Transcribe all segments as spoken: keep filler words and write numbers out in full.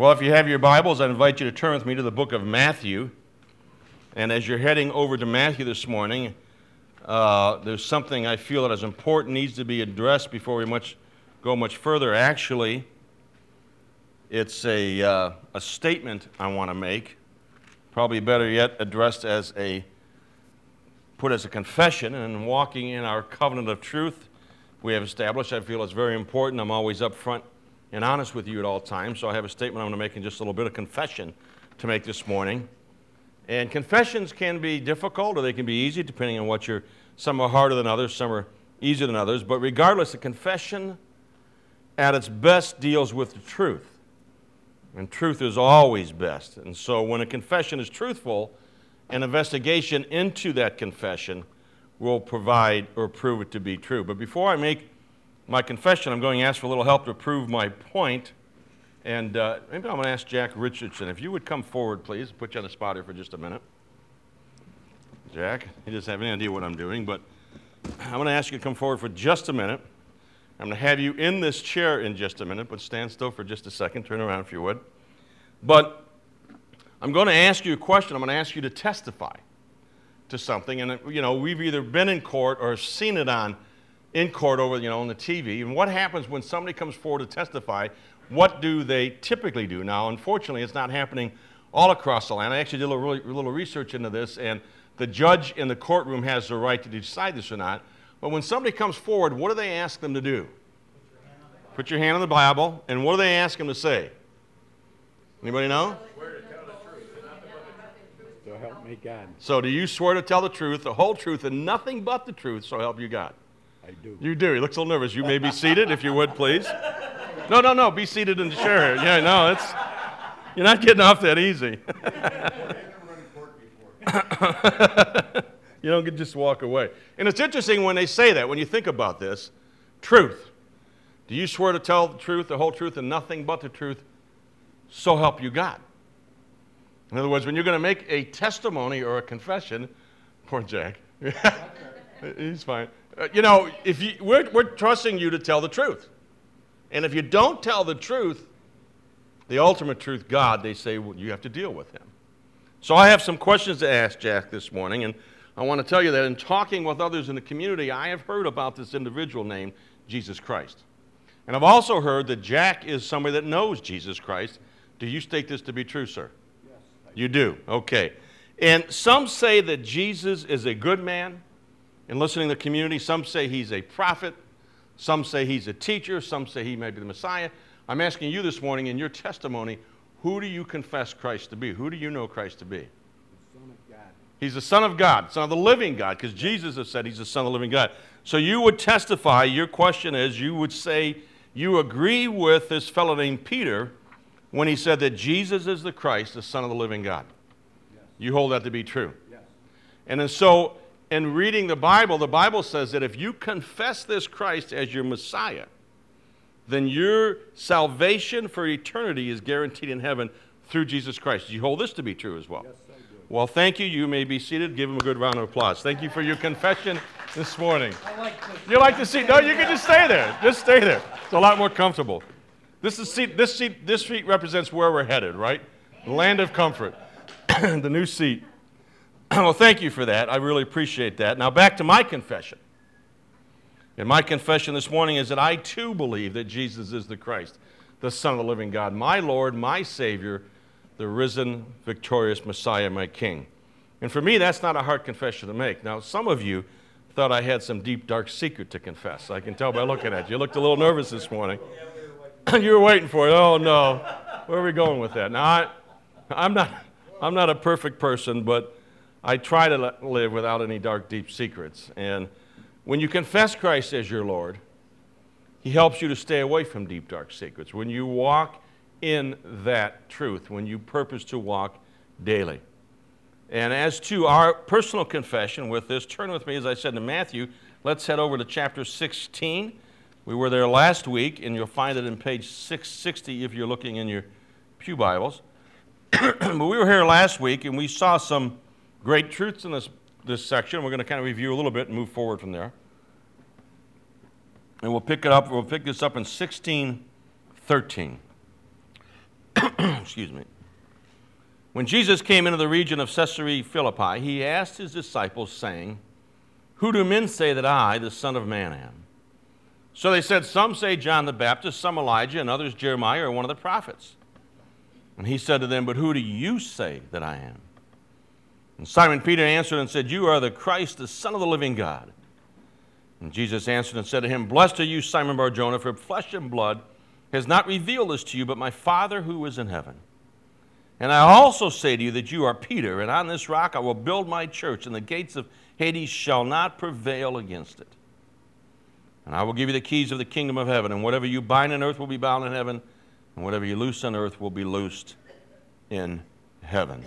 Well, if you have your Bibles, I invite you to turn with me to the book of Matthew. And as you're heading over to Matthew this morning, uh, there's something I feel that is important, needs to be addressed before we much go much further. Actually, it's a, uh, a statement I want to make, probably better yet addressed as a, put as a confession, and walking in our covenant of truth we have established. I feel it's very important. I'm always upfront and honest with you at all times, so I have a statement I'm going to make in just a little bit of confession to make this morning. And confessions can be difficult or they can be easy depending on what you're, some are harder than others, some are easier than others, but regardless, a confession at its best deals with the truth. And truth is always best. And so when a confession is truthful, an investigation into that confession will provide or prove it to be true. But before I make my confession, I'm going to ask for a little help to prove my point. And uh, maybe I'm going to ask Jack Richardson, if you would come forward, please. Put you on the spot here for just a minute. Jack, he doesn't have any idea what I'm doing, but I'm going to ask you to come forward for just a minute. I'm going to have you in this chair in just a minute, but stand still for just a second. Turn around if you would. But I'm going to ask you a question. I'm going to ask you to testify to something. And, you know, we've either been in court or seen it on in court over, you know, on the T V. And what happens when somebody comes forward to testify? What do they typically do? Now, unfortunately, it's not happening all across the land. I actually did a little, really, a little research into this, and the judge in the courtroom has the right to decide this or not. But when somebody comes forward, what do they ask them to do? Put your hand on the Bible, and what do they ask them to say? Anybody know? Swear to tell the truth and nothing but the truth. So help me God. So do you swear to tell the truth, the whole truth, and nothing but the truth, so help you God? I do. You do. He looks a little nervous. You may be seated, if you would, please. No, no, no. Be seated in the chair. Yeah, no, it's you're not getting off that easy. You don't get just walk away. And it's interesting when they say that, when you think about this, truth. Do you swear to tell the truth, the whole truth, and nothing but the truth, so help you God? In other words, when you're going to make a testimony or a confession, poor Jack, he's fine. Uh, you know, if you, we're, we're trusting you to tell the truth. And if you don't tell the truth, the ultimate truth, God, they say, well, you have to deal with him. So I have some questions to ask Jack this morning, and I want to tell you that in talking with others in the community, I have heard about this individual named Jesus Christ. And I've also heard that Jack is somebody that knows Jesus Christ. Do you state this to be true, sir? Yes. You do? Okay. And some say that Jesus is a good man. In listening to the community, some say he's a prophet. Some say he's a teacher. Some say he may be the Messiah. I'm asking you this morning in your testimony, who do you confess Christ to be? Who do you know Christ to be? The Son of God. He's the Son of God, Son of the living God, because Jesus has said he's the Son of the living God. So you would testify, your question is, you would say you agree with this fellow named Peter when he said that Jesus is the Christ, the Son of the living God. Yes. You hold that to be true. Yes. And then so in reading the Bible, the Bible says that if you confess this Christ as your Messiah, then your salvation for eternity is guaranteed in heaven through Jesus Christ. Do you hold this to be true as well? Yes, I do. Well, thank you. You may be seated. Give him a good round of applause. Thank you for your confession this morning. I like this. You like the seat? No, you can just stay there. Just stay there. It's a lot more comfortable. This is seat. This seat. This seat represents where we're headed, right? The land of comfort. The new seat. Well, thank you for that. I really appreciate that. Now back to my confession. And my confession this morning is that I too believe that Jesus is the Christ, the Son of the living God, my Lord, my Savior, the risen, victorious Messiah, my King. And for me, that's not a hard confession to make. Now, some of you thought I had some deep, dark secret to confess. I can tell by looking at you. You looked a little nervous this morning. You were waiting for it. Oh, no. Where are we going with that? Now, I, I'm not, I'm not a perfect person, but I try to live without any dark, deep secrets. And when you confess Christ as your Lord, he helps you to stay away from deep, dark secrets. When you walk in that truth, when you purpose to walk daily. And as to our personal confession with this, turn with me, as I said, to Matthew. Let's head over to chapter sixteen. We were there last week, and you'll find it in page six sixty if you're looking in your pew Bibles. But we were here last week, and we saw some great truths in this, this section. We're going to kind of review a little bit and move forward from there. And we'll pick it up. We'll pick this up in sixteen thirteen. Excuse me. When Jesus came into the region of Caesarea Philippi, he asked his disciples, saying, "Who do men say that I, the Son of Man, am?" So they said, "Some say John the Baptist, some Elijah, and others Jeremiah or one of the prophets." And he said to them, "But who do you say that I am?" And Simon Peter answered and said, "You are the Christ, the Son of the living God." And Jesus answered and said to him, "Blessed are you, Simon Bar-Jonah, for flesh and blood has not revealed this to you, but my Father who is in heaven. And I also say to you that you are Peter, and on this rock I will build my church, and the gates of Hades shall not prevail against it. And I will give you the keys of the kingdom of heaven, and whatever you bind on earth will be bound in heaven, and whatever you loose on earth will be loosed in heaven."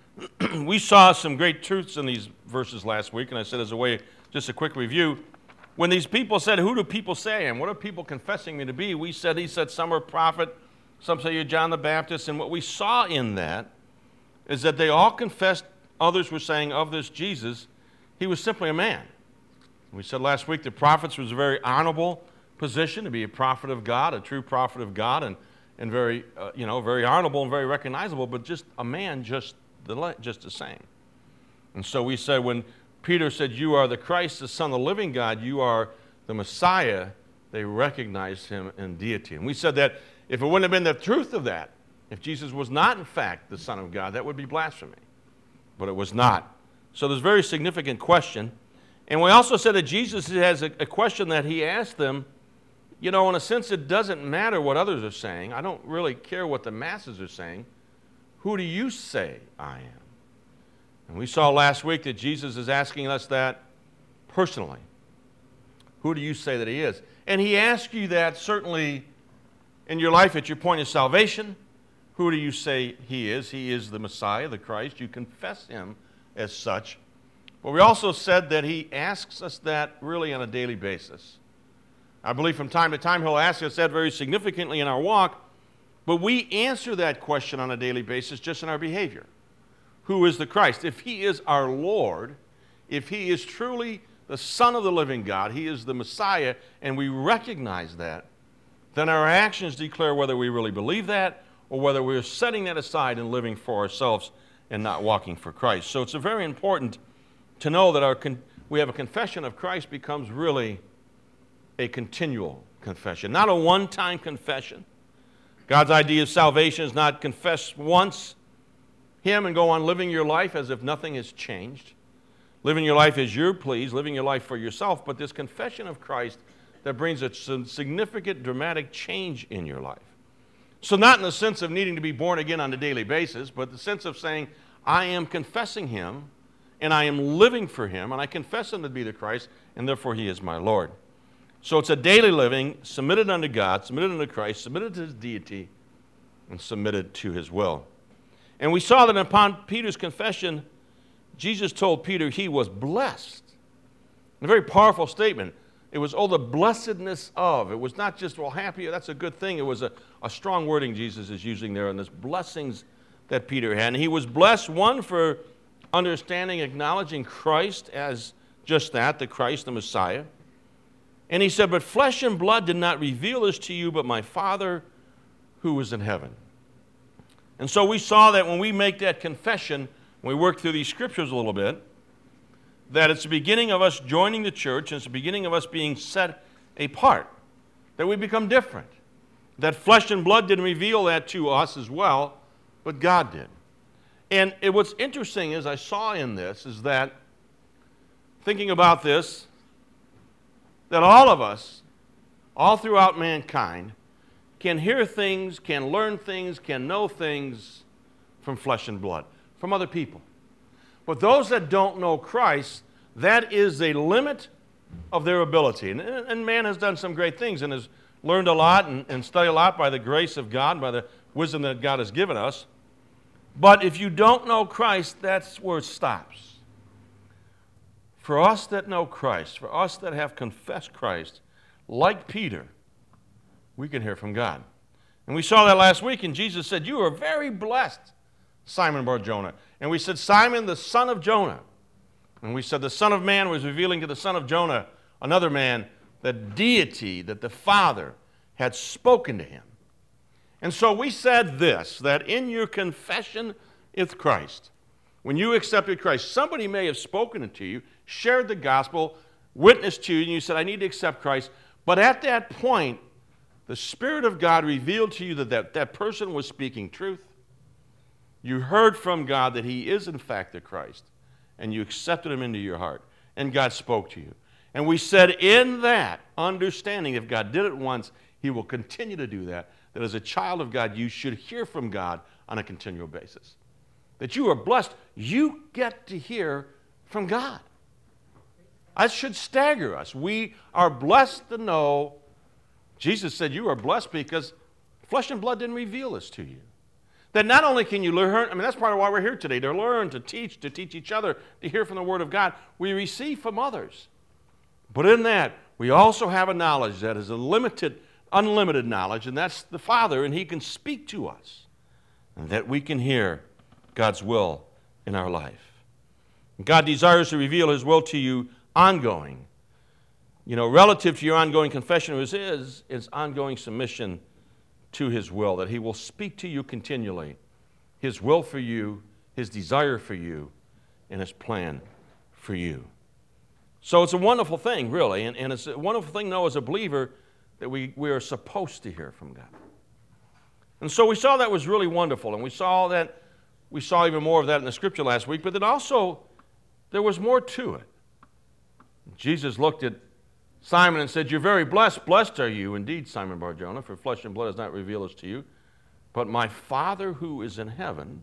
We saw some great truths in these verses last week, and I said as a way, just a quick review, when these people said, "Who do people say I am? What are people confessing me to be?" We said, he said, some are prophet, some say you're John the Baptist, and what we saw in that is that they all confessed, others were saying of this Jesus, he was simply a man. We said last week the prophets was a very honorable position to be a prophet of God, a true prophet of God, and, and very, uh, you know, very honorable and very recognizable, but just a man just the, just the same. And so we said when Peter said, "You are the Christ, the Son of the living God, you are the Messiah," they recognized him in deity. And we said that if it wouldn't have been the truth of that, if Jesus was not in fact the Son of God, that would be blasphemy. But it was not. So there's a very significant question. And we also said that Jesus has a, a question that he asked them. You know, in a sense, it doesn't matter what others are saying. I don't really care what the masses are saying. Who do you say I am? And we saw last week that Jesus is asking us that personally. Who do you say that he is? And he asks you that certainly in your life at your point of salvation. Who do you say he is? He is the Messiah, the Christ. You confess him as such. But we also said that he asks us that really on a daily basis. I believe from time to time he'll ask us that very significantly in our walk, but we answer that question on a daily basis just in our behavior. Who is the Christ? If he is our Lord, if he is truly the Son of the living God, he is the Messiah, and we recognize that, then our actions declare whether we really believe that or whether we're setting that aside and living for ourselves and not walking for Christ. So it's a very important to know that our con- we have a confession of Christ becomes really a continual confession, not a one-time confession. God's idea of salvation is not confess once him and go on living your life as if nothing has changed, living your life as you please, living your life for yourself, but this confession of Christ that brings a significant, dramatic change in your life. So not in the sense of needing to be born again on a daily basis, but the sense of saying, I am confessing him, and I am living for him, and I confess him to be the Christ, and therefore he is my Lord. So it's a daily living, submitted unto God, submitted unto Christ, submitted to his deity, and submitted to his will. And we saw that upon Peter's confession, Jesus told Peter he was blessed. A very powerful statement. It was, oh, the blessedness of. It was not just, well, happy, that's a good thing. It was a, a strong wording Jesus is using there, and this blessings that Peter had. And he was blessed, one, for understanding, acknowledging Christ as just that, the Christ, the Messiah. And he said, but flesh and blood did not reveal this to you, but my Father who is in heaven. And so we saw that when we make that confession, when we work through these scriptures a little bit, that it's the beginning of us joining the church, and it's the beginning of us being set apart, that we become different. That flesh and blood didn't reveal that to us as well, but God did. And it, what's interesting is I saw in this is that, thinking about this, that all of us, all throughout mankind, can hear things, can learn things, can know things from flesh and blood, from other people. But those that don't know Christ, that is a limit of their ability. And, and man has done some great things and has learned a lot and, and studied a lot by the grace of God, by the wisdom that God has given us. But if you don't know Christ, that's where it stops. For us that know Christ, for us that have confessed Christ, like Peter, we can hear from God. And we saw that last week, and Jesus said, you are very blessed, Simon Bar-Jonah. And we said, Simon, the son of Jonah. And we said the Son of Man was revealing to the son of Jonah, another man, the deity that the Father had spoken to him. And so we said this, that in your confession with Christ, when you accepted Christ, somebody may have spoken it to you, shared the gospel, witnessed to you, and you said, I need to accept Christ. But at that point, the Spirit of God revealed to you that that, that person was speaking truth. You heard from God that he is in fact the Christ, and you accepted him into your heart, and God spoke to you. And we said in that understanding, if God did it once, he will continue to do that, that as a child of God, you should hear from God on a continual basis. That you are blessed. You get to hear from God. That should stagger us. We are blessed to know. Jesus said you are blessed because flesh and blood didn't reveal this to you. That not only can you learn, I mean, that's part of why we're here today, to learn, to teach, to teach each other, to hear from the Word of God. We receive from others. But in that, we also have a knowledge that is a limited, unlimited knowledge, and that's the Father, and he can speak to us, and that we can hear God's will in our life. God desires to reveal his will to you ongoing. You know, relative to your ongoing confession of his is, is ongoing submission to his will, that he will speak to you continually, his will for you, his desire for you, and his plan for you. So it's a wonderful thing, really, and, and it's a wonderful thing, though, as a believer, that we, we are supposed to hear from God. And so we saw that was really wonderful, and we saw that, we saw even more of that in the scripture last week, but then also there was more to it. Jesus looked at Simon and said, you're very blessed. Blessed are you indeed, Simon Bar-Jonah, for flesh and blood has not revealed this to you, but my Father who is in heaven.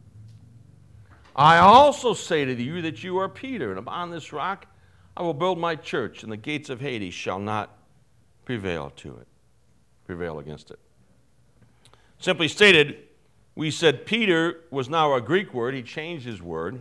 I also say to you that you are Peter, and upon this rock I will build my church, and the gates of Hades shall not prevail to it, prevail against it. Simply stated, we said Peter was now a Greek word. He changed his word.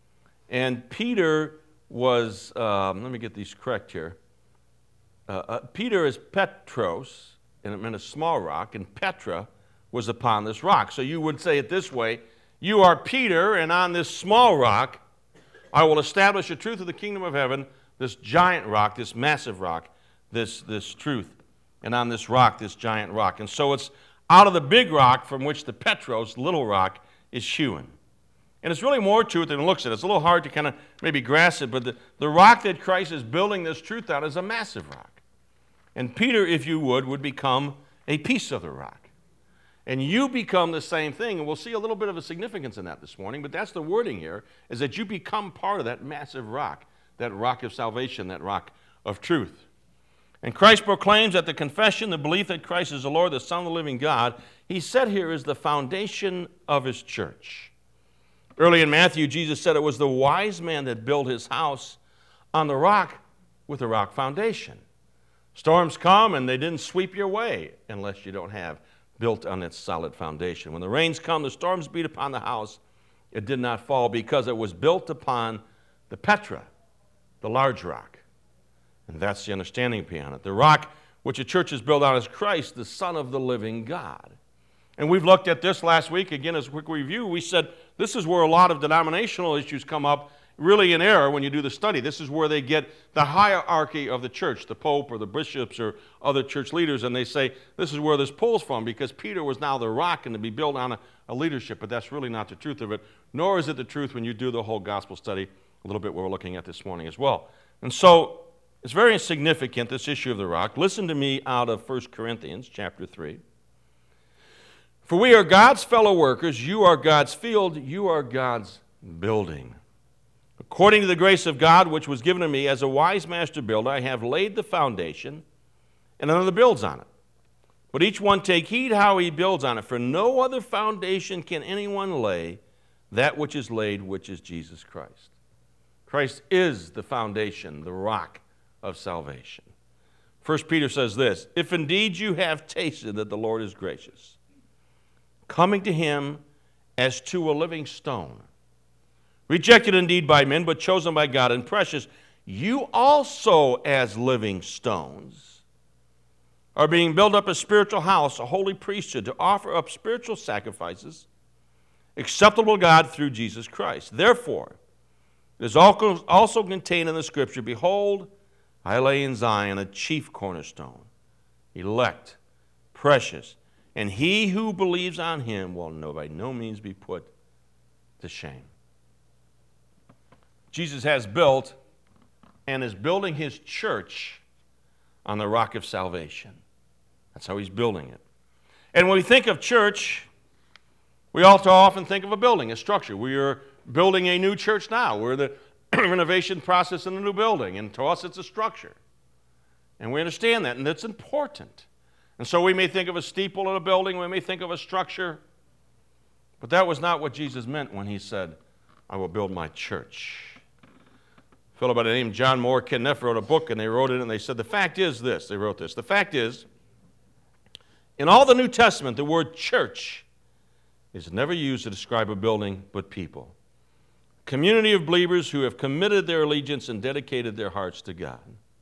And Peter was, um, let me get these correct here. Uh, uh, Peter is Petros, and it meant a small rock, and Petra was upon this rock. So you would say it this way, you are Peter, and on this small rock I will establish the truth of the kingdom of heaven, this giant rock, this massive rock, this, this truth, and on this rock, this giant rock. And so it's out of the big rock from which the Petros, little rock, is hewn. And it's really more to it than it looks at. It's a little hard to kind of maybe grasp it, but the, the rock that Christ is building this truth on is a massive rock. And Peter, if you would, would become a piece of the rock. And you become the same thing, and we'll see a little bit of a significance in that this morning, but that's the wording here, is that you become part of that massive rock, that rock of salvation, that rock of truth. And Christ proclaims that the confession, the belief that Christ is the Lord, the Son of the living God, he said here is the foundation of his church. Early in Matthew, Jesus said it was the wise man that built his house on the rock with a rock foundation. Storms come and they didn't sweep your way unless you don't have built on its solid foundation. When the rains come, the storms beat upon the house, it did not fall because it was built upon the Petra, the large rock. And that's the understanding beyond it. The rock which the church is built on is Christ, the Son of the living God. And we've looked at this last week, again, as a quick review. We said this is where a lot of denominational issues come up, really in error when you do the study. This is where they get the hierarchy of the church, the pope or the bishops or other church leaders, and they say this is where this pulls from because Peter was now the rock and to be built on a, a leadership, but that's really not the truth of it, nor is it the truth when you do the whole gospel study, a little bit what we're looking at this morning as well. And so it's very significant, this issue of the rock. Listen to me out of First Corinthians chapter three. For we are God's fellow workers, you are God's field, you are God's building. According to the grace of God which was given to me as a wise master builder, I have laid the foundation, and another builds on it. But each one take heed how he builds on it, for no other foundation can anyone lay that which is laid, which is Jesus Christ. Christ is the foundation, the rock of salvation. First Peter says this, if indeed you have tasted that the Lord is gracious, coming to him as to a living stone, rejected indeed by men, but chosen by God and precious, you also as living stones are being built up a spiritual house, a holy priesthood, to offer up spiritual sacrifices acceptable to God through Jesus Christ. Therefore, it is also contained in the Scripture, behold, I lay in Zion a chief cornerstone, elect, precious, and he who believes on him will no, by no means be put to shame. Jesus has built and is building his church on the rock of salvation. That's how he's building it. And when we think of church, we also often think of a building, a structure. We are building a new church now. We're in the renovation process in a new building, and to us it's a structure. And we understand that, and that's important. And so we may think of a steeple in a building, we may think of a structure, but that was not what Jesus meant when he said, I will build my church. A fellow by the name of John Moore Kenneth wrote a book, and they wrote it, and they said, the fact is this, they wrote this, the fact is, in all the New Testament, the word church is never used to describe a building, but people. A community of believers who have committed their allegiance and dedicated their hearts to God.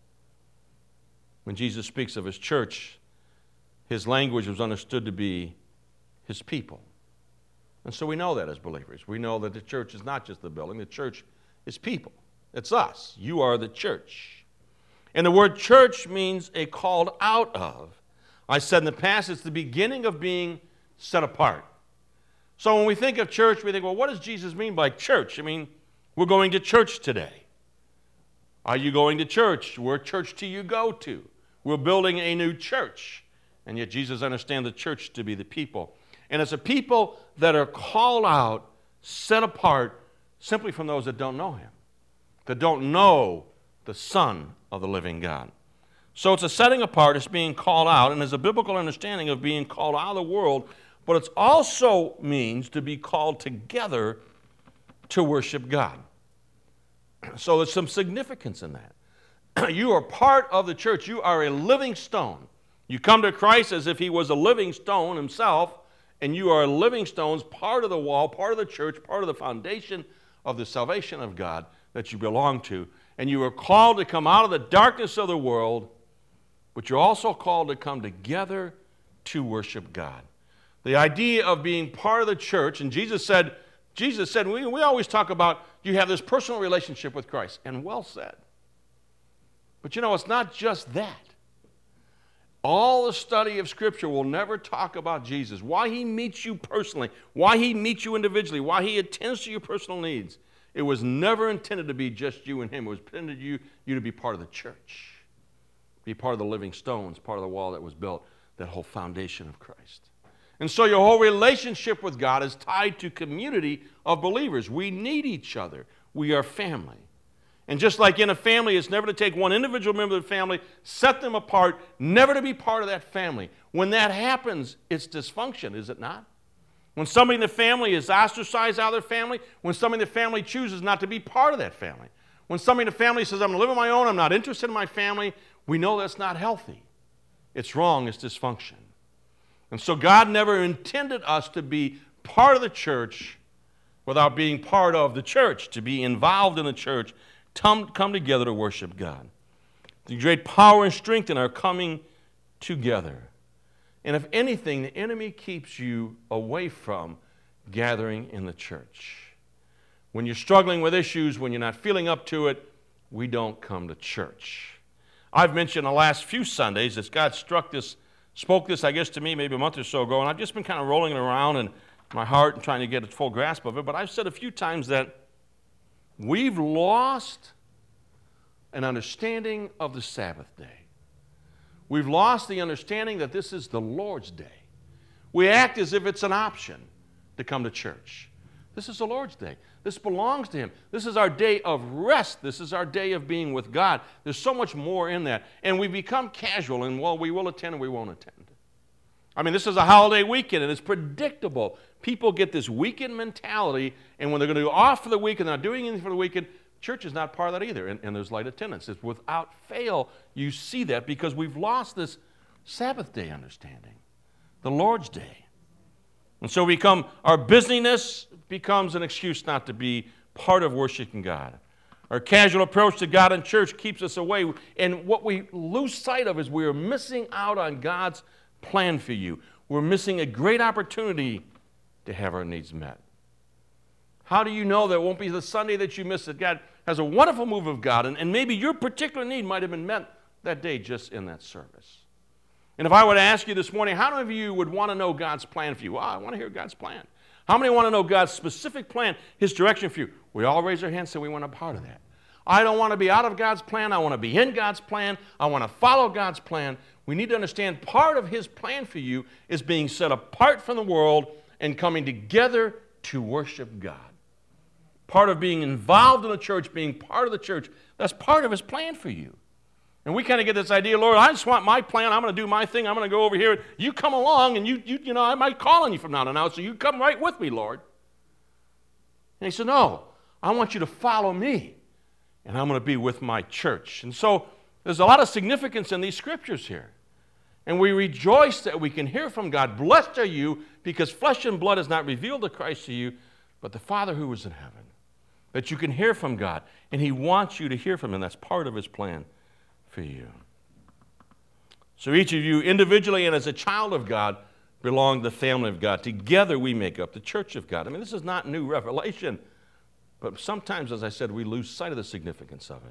When Jesus speaks of his church, his language was understood to be his people. And so we know that as believers. We know that the church is not just the building, the church is people. It's us. You are the church. And the word church means a called out of. I said in the past, it's the beginning of being set apart. So when we think of church, we think, well, what does Jesus mean by church? I mean, we're going to church today. Are you going to church? Where church do you go to? We're building a new church. And yet Jesus understands the church to be the people. And it's a people that are called out, set apart, simply from those that don't know him, that don't know the Son of the living God. So it's a setting apart, it's being called out, and there's a biblical understanding of being called out of the world, but it also means to be called together to worship God. So there's some significance in that. You are part of the church. You are a living stone. You come to Christ as if he was a living stone himself, and you are living stones, part of the wall, part of the church, part of the foundation of the salvation of God that you belong to. And you are called to come out of the darkness of the world, but you're also called to come together to worship God. The idea of being part of the church, and Jesus said, Jesus said, we, we always talk about you have this personal relationship with Christ, and well said. But you know, it's not just that. All the study of Scripture will never talk about Jesus, why he meets you personally, why he meets you individually, why he attends to your personal needs. It was never intended to be just you and him. It was intended you, you to be part of the church, be part of the living stones, part of the wall that was built, that whole foundation of Christ. And so your whole relationship with God is tied to community of believers. We need each other. We are family. And just like in a family, it's never to take one individual member of the family, set them apart, never to be part of that family. When that happens, it's dysfunction, is it not? When somebody in the family is ostracized out of their family, when somebody in the family chooses not to be part of that family, when somebody in the family says, I'm going to live on my own, I'm not interested in my family, we know that's not healthy. It's wrong, it's dysfunction. And so God never intended us to be part of the church without being part of the church, to be involved in the church, come, come together to worship God. The great power and strength in our coming together. And if anything, the enemy keeps you away from gathering in the church. When you're struggling with issues, when you're not feeling up to it, we don't come to church. I've mentioned the last few Sundays that God struck this, spoke this, I guess, to me maybe a month or so ago, and I've just been kind of rolling it around in my heart and trying to get a full grasp of it. But I've said a few times that we've lost an understanding of the Sabbath day. We've lost the understanding that this is the Lord's day. We act as if it's an option to come to church. This is the Lord's day. This belongs to him. This is our day of rest. This is our day of being with God. There's so much more in that. And we become casual, and well, we will attend and we won't attend. I mean, this is a holiday weekend, and it's predictable. People get this weekend mentality, and when they're going to go off for the weekend, they're not doing anything for the weekend, church is not part of that either, and, and there's light attendance. It's without fail, you see that because we've lost this Sabbath day understanding, the Lord's day. And so we become, our busyness becomes an excuse not to be part of worshiping God. Our casual approach to God and church keeps us away, and what we lose sight of is we are missing out on God's plan for you. We're missing a great opportunity to have our needs met. How do you know that it won't be the Sunday that you miss it? God has a wonderful move of God, and, and maybe your particular need might have been met that day just in that service. And if I were to ask you this morning, how many of you would want to know God's plan for you? Well, I want to hear God's plan. How many want to know God's specific plan, His direction for you? We all raise our hands and say we want a part of that. I don't want to be out of God's plan. I want to be in God's plan. I want to follow God's plan. We need to understand part of His plan for you is being set apart from the world and coming together to worship God. Part of being involved in the church, being part of the church, that's part of His plan for you. And we kind of get this idea, Lord, I just want my plan. I'm going to do my thing. I'm going to go over here. You come along, and you, you, you know, I might call on you from now to now, so you come right with me, Lord. And He said, no, I want you to follow me, and I'm going to be with my church. And so there's a lot of significance in these scriptures here. And we rejoice that we can hear from God. Blessed are you, because flesh and blood has not revealed the Christ to you, but the Father who is in heaven. That you can hear from God, and He wants you to hear from Him. That's part of His plan for you. So each of you, individually and as a child of God, belong to the family of God. Together we make up the church of God. I mean, this is not new revelation, but sometimes, as I said, we lose sight of the significance of it.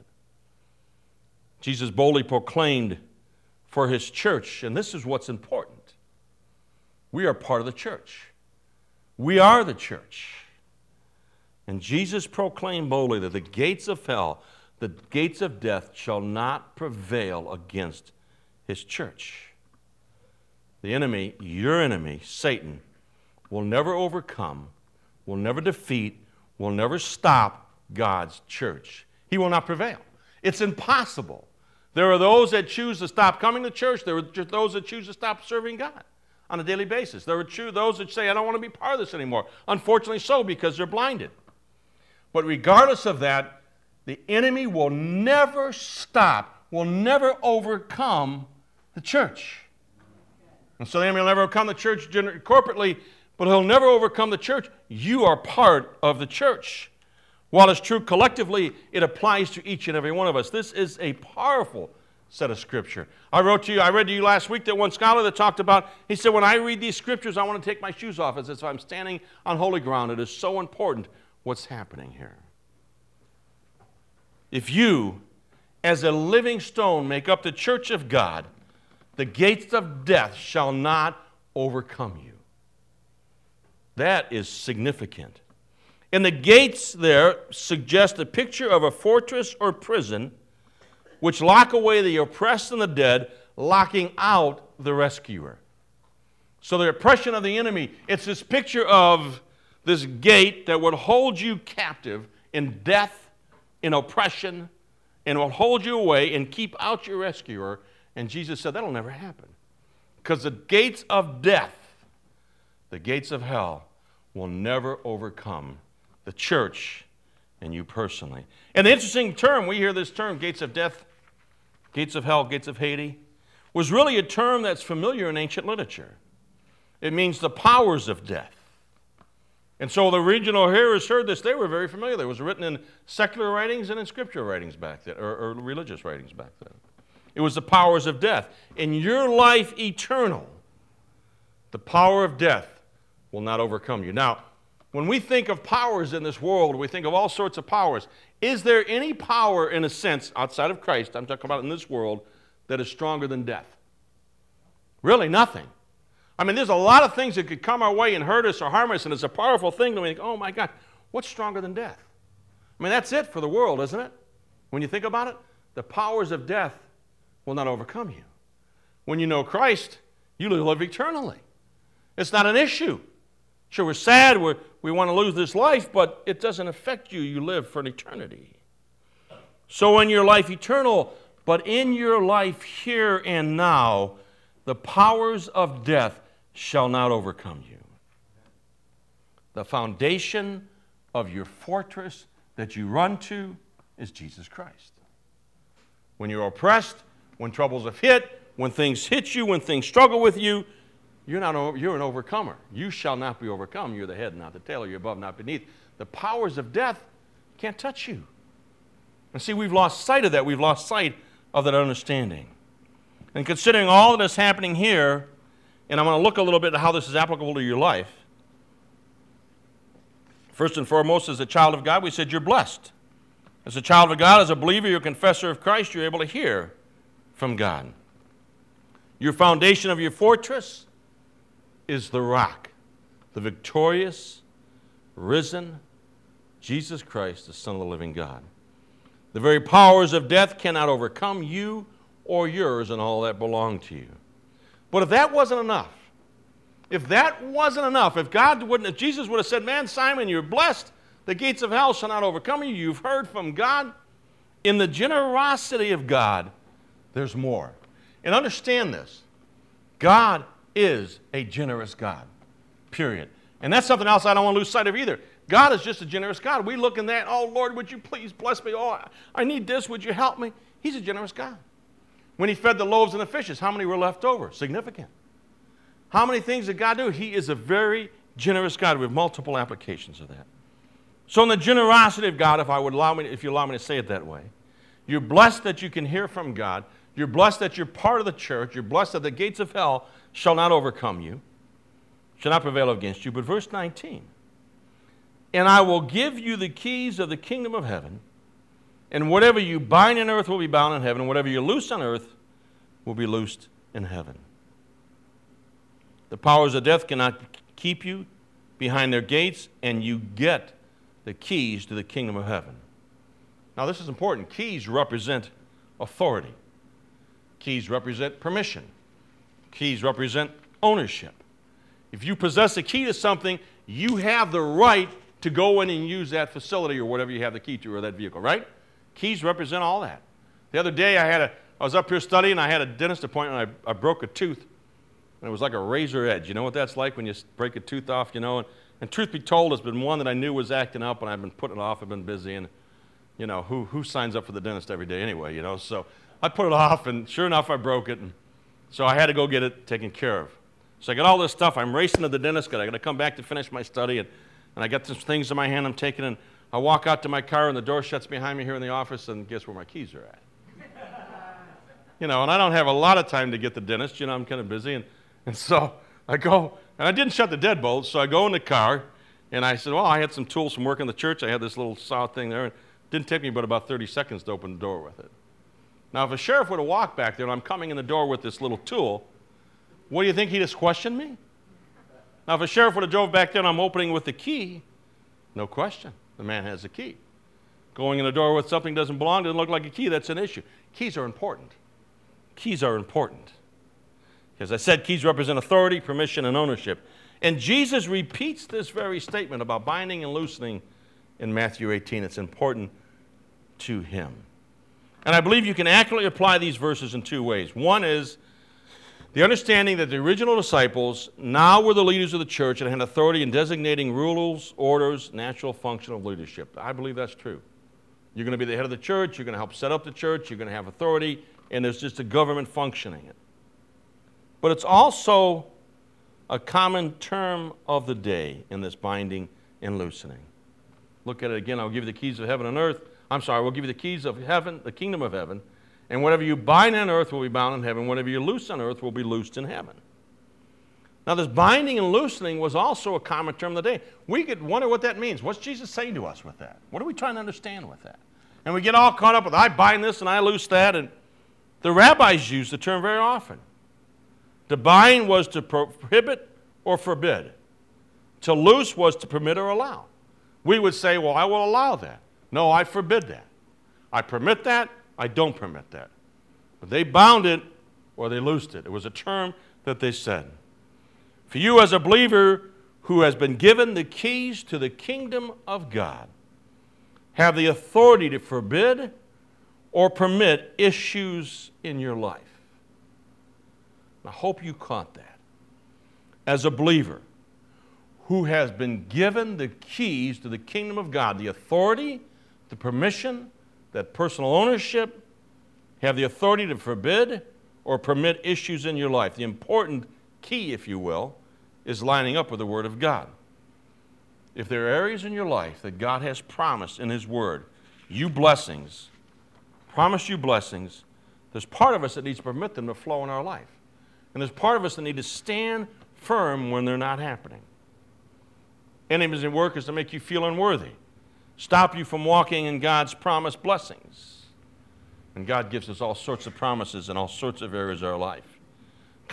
Jesus boldly proclaimed for His church, and this is what's important. We are part of the church. We are the church. And Jesus proclaimed boldly that the gates of hell, the gates of death shall not prevail against His church. The enemy, your enemy, Satan, will never overcome, will never defeat, will never stop God's church. He will not prevail. It's impossible. There are those that choose to stop coming to church. There are those that choose to stop serving God on a daily basis. There are those that say, I don't want to be part of this anymore. Unfortunately so, because they're blinded. But regardless of that, the enemy will never stop, will never overcome the church. And so the enemy will never overcome the church corporately, but he'll never overcome the church. You are part of the church. While it's true collectively, it applies to each and every one of us. This is a powerful set of Scripture. I wrote to you, I read to you last week that one scholar that talked about, he said, when I read these Scriptures, I want to take my shoes off as if I'm standing on holy ground. It is so important what's happening here. If you, as a living stone, make up the church of God, the gates of death shall not overcome you. That is significant. And the gates there suggest a picture of a fortress or prison which lock away the oppressed and the dead, locking out the rescuer. So the oppression of the enemy, it's this picture of this gate that would hold you captive in death, in oppression, and will hold you away and keep out your rescuer. And Jesus said that'll never happen. Because the gates of death, the gates of hell, will never overcome the church and you personally. And the interesting term, we hear this term, gates of death, gates of hell, gates of Hades, was really a term that's familiar in ancient literature. It means the powers of death. And so the original hearers heard this, they were very familiar. It was written in secular writings and in scriptural writings back then, or, or religious writings back then. It was the powers of death. In your life eternal, the power of death will not overcome you. Now, when we think of powers in this world, we think of all sorts of powers. Is there any power, in a sense, outside of Christ, I'm talking about in this world, that is stronger than death? Really, nothing. I mean, there's a lot of things that could come our way and hurt us or harm us, and it's a powerful thing to think, oh my God, what's stronger than death? I mean, that's it for the world, isn't it? When you think about it, the powers of death will not overcome you. When you know Christ, you live eternally. It's not an issue. Sure, we're sad, we're, we want to lose this life, but it doesn't affect you. You live for an eternity. So in your life eternal, but in your life here and now, the powers of death shall not overcome you. The foundation of your fortress that you run to is Jesus Christ. When you're oppressed, when troubles have hit, when things hit you, when things struggle with you, you're not. You're an overcomer. You shall not be overcome. You're the head, not the tail. You're above, not beneath. The powers of death can't touch you. And see, we've lost sight of that. We've lost sight of that understanding. And considering all that is happening here, and I'm going to look a little bit at how this is applicable to your life. First and foremost, as a child of God, we said you're blessed. As a child of God, as a believer, you're a confessor of Christ, you're able to hear from God. Your foundation of your fortress is the rock, the victorious, risen Jesus Christ, the Son of the living God. The very powers of death cannot overcome you or yours and all that belong to you. But if that wasn't enough, if that wasn't enough, if God wouldn't, if Jesus would have said, man, Simon, you're blessed, the gates of hell shall not overcome you, you've heard from God, in the generosity of God, there's more. And understand this, God is a generous God, period. And that's something else I don't want to lose sight of either. God is just a generous God. We look in that, oh, Lord, would you please bless me? Oh, I need this. Would you help me? He's a generous God. When he fed the loaves and the fishes, how many were left over? Significant. How many things did God do? He is a very generous God. We have multiple applications of that. So in the generosity of God, if I would allow me, if you allow me to say it that way, you're blessed that you can hear from God. You're blessed that you're part of the church. You're blessed that the gates of hell shall not overcome you, shall not prevail against you. But verse nineteen, and I will give you the keys of the kingdom of heaven, and whatever you bind on earth will be bound in heaven, and whatever you loose on earth will be loosed in heaven. The powers of death cannot keep you behind their gates, and you get the keys to the kingdom of heaven. Now, this is important. Keys represent authority. Keys represent permission. Keys represent ownership. If you possess a key to something, you have the right to go in and use that facility or whatever you have the key to or that vehicle, right? Keys represent all that. The other day, I had a, I was up here studying, I had a dentist appointment, I, I broke a tooth, and it was like a razor edge. You know what that's like when you break a tooth off, you know? And, and truth be told, it's been one that I knew was acting up, and I've been putting it off, I've been busy, and, you know, who, who signs up for the dentist every day anyway, you know? So I put it off, and sure enough, I broke it, and so I had to go get it taken care of. So I got all this stuff, I'm racing to the dentist, because I got to come back to finish my study, and, and I got some things in my hand I'm taking, and I walk out to my car, and the door shuts behind me here in the office, and guess where my keys are at? You know, and I don't have a lot of time to get the dentist, you know, I'm kind of busy, and, and so I go, and I didn't shut the deadbolt, so I go in the car, and I said, well, I had some tools from work in the church, I had this little saw thing there, and it didn't take me but about thirty seconds to open the door with it. Now, if a sheriff would have walked back there, and I'm coming in the door with this little tool, what do you think, he'd just question me? Now, if a sheriff would have drove back there and I'm opening with the key, no question, the man has the key. Going in the door with something that doesn't belong, doesn't look like a key, that's an issue. Keys are important. Keys are important. As I said, keys represent authority, permission, and ownership. And Jesus repeats this very statement about binding and loosening in Matthew eighteen. It's important to him. And I believe you can accurately apply these verses in two ways. One is the understanding that the original disciples now were the leaders of the church and had authority in designating rules, orders, natural function of leadership. I believe that's true. You're going to be the head of the church, you're going to help set up the church, you're going to have authority, and there's just a government functioning it. But it's also a common term of the day in this binding and loosening. Look at it again. I'll give you the keys of heaven and earth. I'm sorry, we'll give you the keys of heaven, the kingdom of heaven, and whatever you bind on earth will be bound in heaven. Whatever you loose on earth will be loosed in heaven. Now, this binding and loosening was also a common term of the day. We could wonder what that means. What's Jesus saying to us with that? What are we trying to understand with that? And we get all caught up with, I bind this and I loose that, and the rabbis use the term very often. To bind was to prohibit or forbid. To loose was to permit or allow. We would say, well, I will allow that. No, I forbid that. I permit that. I don't permit that. But they bound it or they loosed it. It was a term that they said. For you as a believer who has been given the keys to the kingdom of God, have the authority to forbid or permit issues in your life. I hope you caught that. As a believer who has been given the keys to the kingdom of God, the authority, the permission, that personal ownership, have the authority to forbid or permit issues in your life. The important key, if you will, is lining up with the Word of God. If there are areas in your life that God has promised in His Word, you blessings, promised you blessings, there's part of us that needs to permit them to flow in our life. And there's part of us that need to stand firm when they're not happening. Enemies in work is to make you feel unworthy, stop you from walking in God's promised blessings. And God gives us all sorts of promises in all sorts of areas of our life.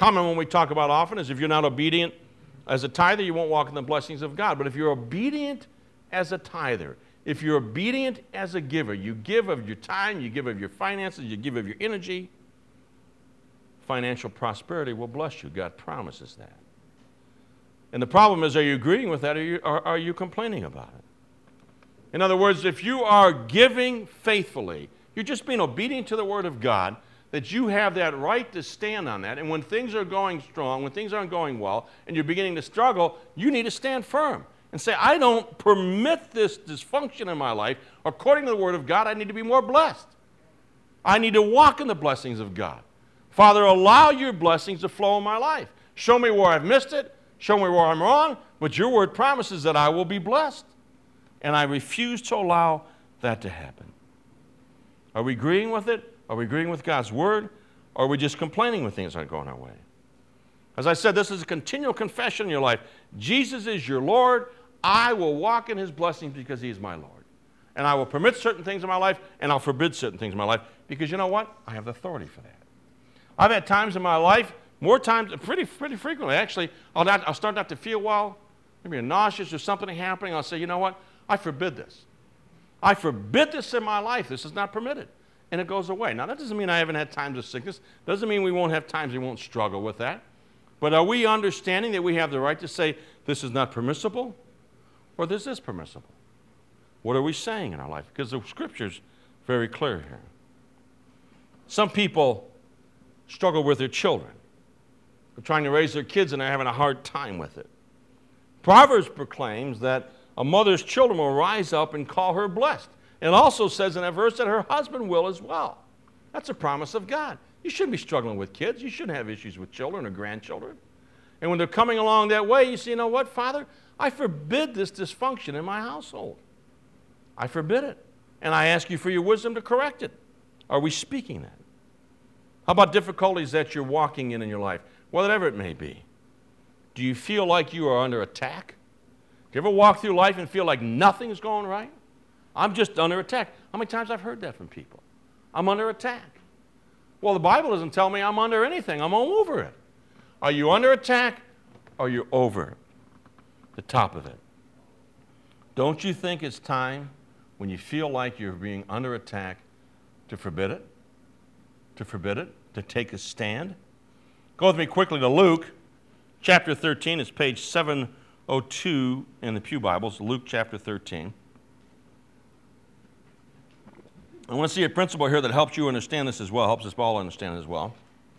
common one we talk about often is if you're not obedient as a tither, you won't walk in the blessings of God. But if you're obedient as a tither, if you're obedient as a giver, you give of your time, you give of your finances, you give of your energy, financial prosperity will bless you. God promises that. And the problem is, are you agreeing with that, or are you, or are you complaining about it? In other words, if you are giving faithfully, you're just being obedient to the Word of God, that you have that right to stand on that. And when things are going strong, when things aren't going well, and you're beginning to struggle, you need to stand firm and say, I don't permit this dysfunction in my life. According to the Word of God, I need to be more blessed. I need to walk in the blessings of God. Father, allow your blessings to flow in my life. Show me where I've missed it. Show me where I'm wrong. But your Word promises that I will be blessed. And I refuse to allow that to happen. Are we agreeing with it? Are we agreeing with God's Word? Or are we just complaining when things aren't going our way? As I said, this is a continual confession in your life. Jesus is your Lord. I will walk in His blessings because He is my Lord. And I will permit certain things in my life, and I'll forbid certain things in my life, because you know what? I have the authority for that. I've had times in my life, more times, pretty pretty frequently, actually, I'll, not, I'll start not to feel well, maybe nauseous or something happening. I'll say, you know what? I forbid this. I forbid this in my life. This is not permitted. And it goes away. Now, that doesn't mean I haven't had times of sickness. Doesn't mean we won't have times we won't struggle with that. But are we understanding that we have the right to say this is not permissible or this is permissible? What are we saying in our life? Because the Scripture's very clear here. Some people struggle with their children. They're trying to raise their kids and they're having a hard time with it. Proverbs proclaims that a mother's children will rise up and call her blessed. It also says in that verse that her husband will as well. That's a promise of God. You shouldn't be struggling with kids. You shouldn't have issues with children or grandchildren. And when they're coming along that way, you say, you know what, Father? I forbid this dysfunction in my household. I forbid it. And I ask you for your wisdom to correct it. Are we speaking that? How about difficulties that you're walking in in your life? Whatever it may be. Do you feel like you are under attack? Do you ever walk through life and feel like nothing is going right? I'm just under attack. How many times I've heard that from people? I'm under attack. Well, the Bible doesn't tell me I'm under anything. I'm all over it. Are you under attack or are you over the top of it? Don't you think it's time when you feel like you're being under attack to forbid it? To forbid it? To take a stand? Go with me quickly to Luke chapter thirteen. It's page seven oh two in the Pew Bibles. Luke chapter thirteen. I want to see a principle here that helps you understand this as well, helps us all understand it as well.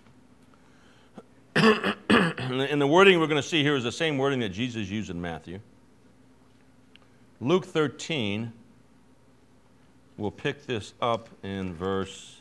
And the wording we're going to see here is the same wording that Jesus used in Matthew. Luke thirteen, we'll pick this up in verse,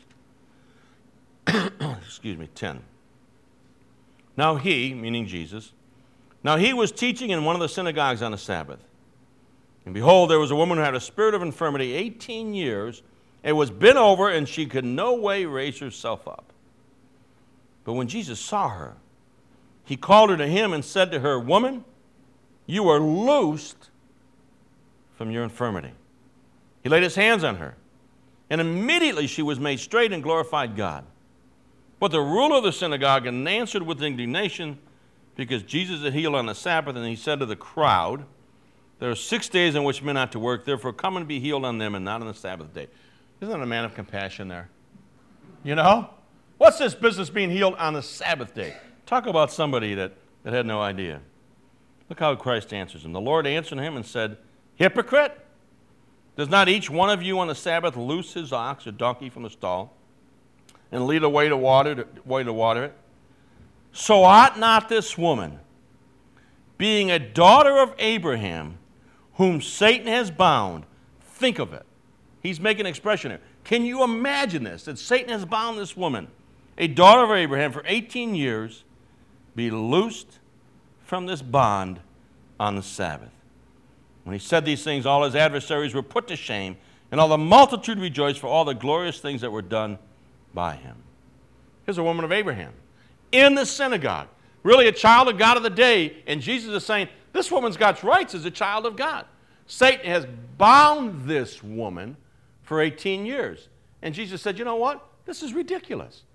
excuse me, ten. Now he, meaning Jesus, now he was teaching in one of the synagogues on the Sabbath. And behold, there was a woman who had a spirit of infirmity eighteen years, and was bent over, and she could no way raise herself up. But when Jesus saw her, he called her to him and said to her, Woman, you are loosed from your infirmity. He laid his hands on her, and immediately she was made straight and glorified God. But the ruler of the synagogue answered with indignation, because Jesus had healed on the Sabbath, and he said to the crowd, There are six days in which men ought to work, therefore come and be healed on them and not on the Sabbath day. Isn't that a man of compassion there? You know? What's this business being healed on the Sabbath day? Talk about somebody that, that had no idea. Look how Christ answers him. The Lord answered him and said, Hypocrite! Does not each one of you on the Sabbath loose his ox or donkey from the stall and lead away to water, to, way to water it? So ought not this woman, being a daughter of Abraham, whom Satan has bound, think of it. He's making an expression here. Can you imagine this? That Satan has bound this woman, a daughter of Abraham, for eighteen years, be loosed from this bond on the Sabbath. When he said these things, all his adversaries were put to shame, and all the multitude rejoiced for all the glorious things that were done by him. Here's a woman of Abraham in the synagogue, really a child of God of the day, and Jesus is saying, this woman's got rights as a child of God. Satan has bound this woman for eighteen years. And Jesus said, you know what? This is ridiculous.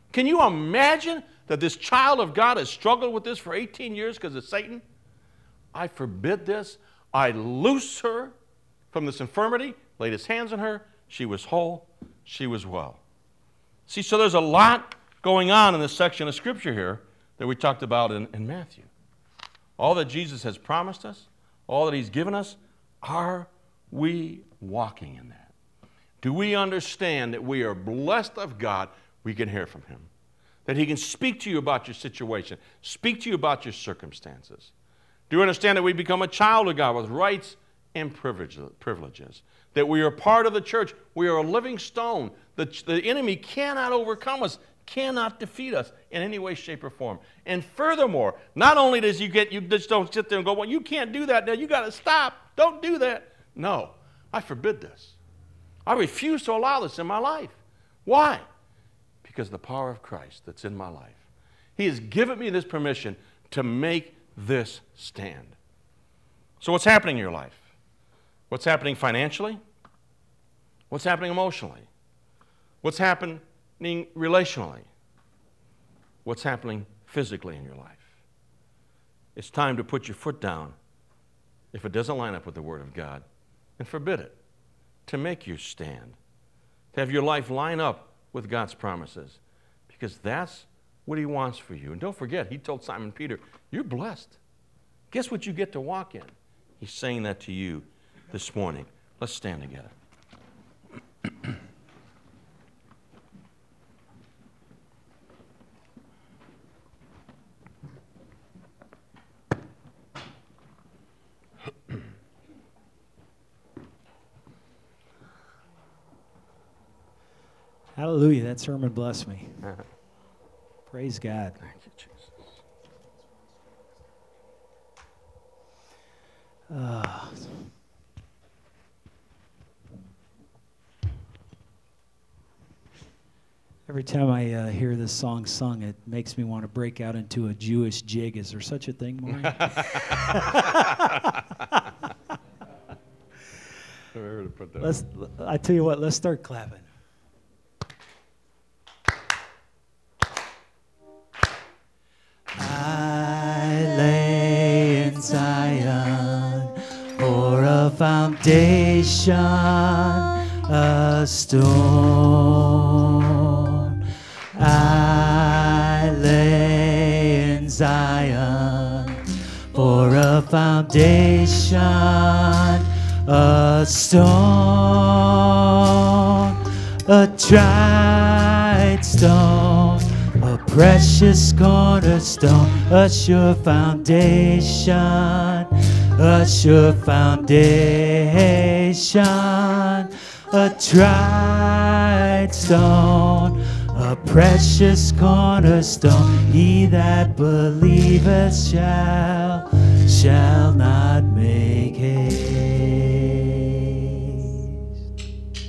Can you imagine that this child of God has struggled with this for eighteen years because of Satan? I forbid this. I loose her from this infirmity, laid his hands on her. She was whole. She was well. See, so there's a lot going on in this section of Scripture here that we talked about in, in Matthew. All that Jesus has promised us, all that he's given us, are we walking in that? Do we understand that we are blessed of God? We can hear from him. That he can speak to you about your situation, speak to you about your circumstances. Do you understand that we become a child of God with rights and privileges? That we are part of the church. We are a living stone. The, the enemy cannot overcome us, cannot defeat us in any way, shape, or form. And furthermore, not only does you get, you just don't sit there and go, well, you can't do that now. You got to stop. Don't do that. No, I forbid this. I refuse to allow this in my life. Why? Because of the power of Christ that's in my life. He has given me this permission to make this stand. So what's happening in your life? What's happening financially? What's happening emotionally? What's happening relationally? What's happening physically in your life? It's time to put your foot down if it doesn't line up with the Word of God and forbid it, to make you stand, to have your life line up with God's promises, because that's what he wants for you. And don't forget, he told Simon Peter, you're blessed. Guess what you get to walk in? He's saying that to you this morning. Let's stand together. Hallelujah. That sermon blessed me. Praise God. Thank you, Jesus. Uh, every time I uh, hear this song sung, it makes me want to break out into a Jewish jig. Is there such a thing, Maureen? Let's, I tell you what, let's start clapping. I lay in Zion for a foundation, a stone. I lay in Zion for a foundation, a stone, a tried stone, a precious cornerstone, a sure foundation, a sure foundation, a tried stone, a precious cornerstone. He that believeth shall, shall not make haste.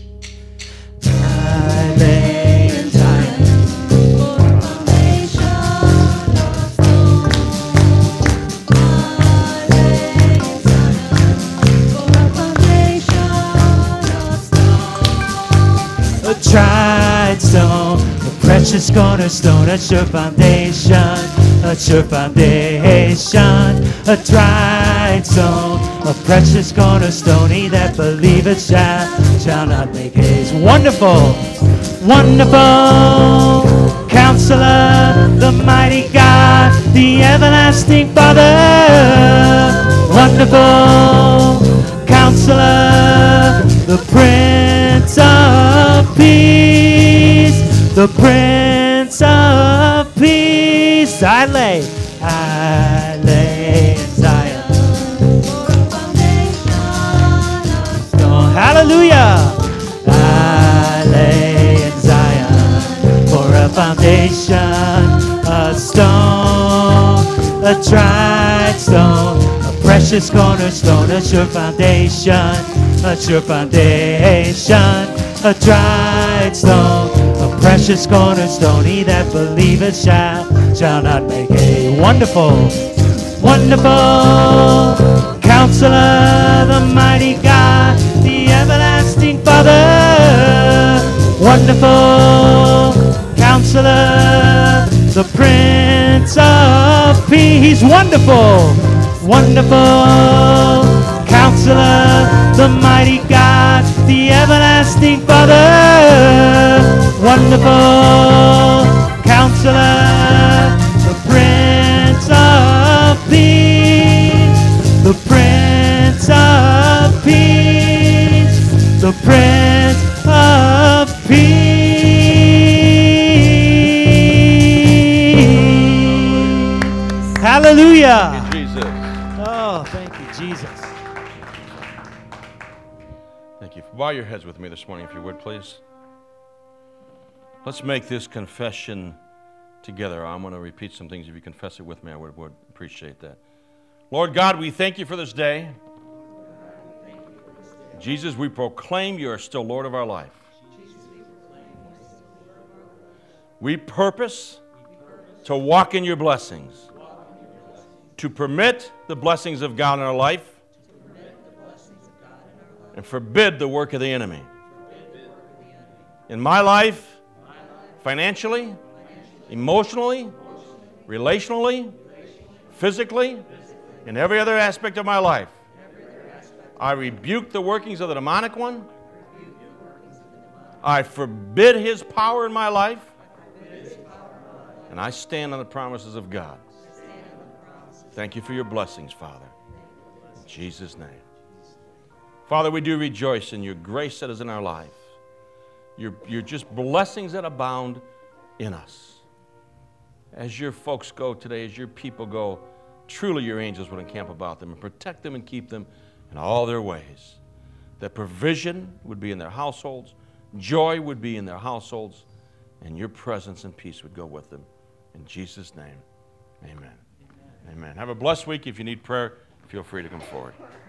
I lay in Zion for a foundation, a stone. I lay in Zion for a foundation, a stone. A tried stone, a precious cornerstone, a sure foundation, a sure foundation, a tried stone, a precious cornerstone. He that believeth shall, shall not make haste. Wonderful, wonderful Counselor, the mighty God, the everlasting Father. Wonderful Counselor, the Prince of Peace, the Prince of Peace. I lay, I lay in Zion for a foundation. Oh, hallelujah. I lay in Zion for a foundation, a stone, a tried stone, a precious cornerstone, a sure foundation, a sure foundation, a tried stone, a precious cornerstone. He that believeth shall, shall not make a wonderful, wonderful Counselor, the mighty God, the everlasting Father. Wonderful Counselor, the Prince of Peace. He's wonderful, wonderful Counselor, the mighty God, the everlasting Father. Wonderful Counselor, the Prince of Peace, the Prince of Peace, the Prince of Peace. Hallelujah. Thank you, Jesus. Oh, thank you, Jesus. Thank you. Bow your heads with me this morning, if you would, please. Let's make this confession together. I'm going to repeat some things. If you confess it with me, I would, would appreciate that. Lord God, we thank you for this day. Jesus, we proclaim you are still Lord of our life. We purpose to walk in your blessings, to permit the blessings of God in our life, and forbid the work of the enemy. In my life, financially, emotionally, relationally, physically, in every other aspect of my life, I rebuke the workings of the demonic one. I forbid his power in my life. And I stand on the promises of God. Thank you for your blessings, Father. In Jesus' name. Father, we do rejoice in your grace that is in our life. Your, your just blessings that abound in us. As your folks go today, as your people go, truly your angels would encamp about them and protect them and keep them in all their ways. That provision would be in their households, joy would be in their households, and your presence and peace would go with them. In Jesus' name, amen. Amen. Amen. Have a blessed week. If you need prayer, feel free to come forward.